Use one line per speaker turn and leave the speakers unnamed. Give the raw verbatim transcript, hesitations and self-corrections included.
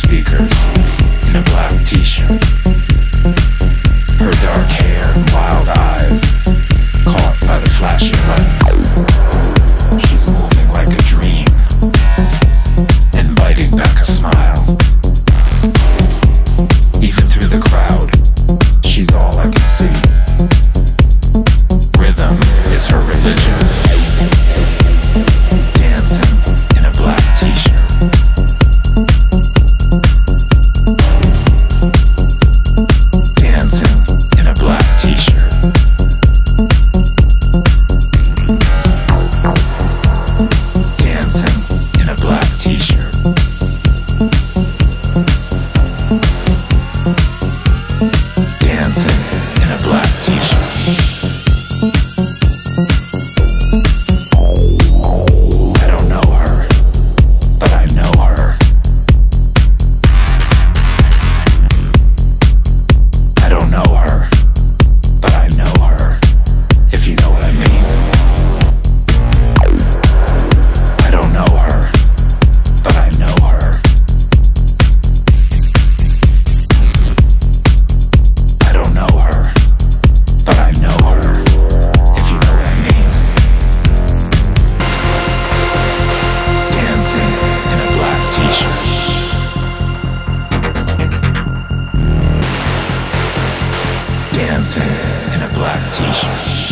speakers in a black t-shirt. Her dark hair and wild eyes caught by the flashing lights. She's moving like a dream, inviting back a smile. Even through the crowd, she's all I can see. Rhythm is her religion. Dancing in a black t-shirt. Dancing in a black t-shirt. Dancing in a black t-shirt. Dancing in a black t-shirt. I don't know her, but I know her. I don't know her, but I know her, if you know what I mean. I don't know her, but I know her. I don't know her, but I know her, if you know what I mean. Dancing in a black t-shirt. Dancing in a black t-shirt.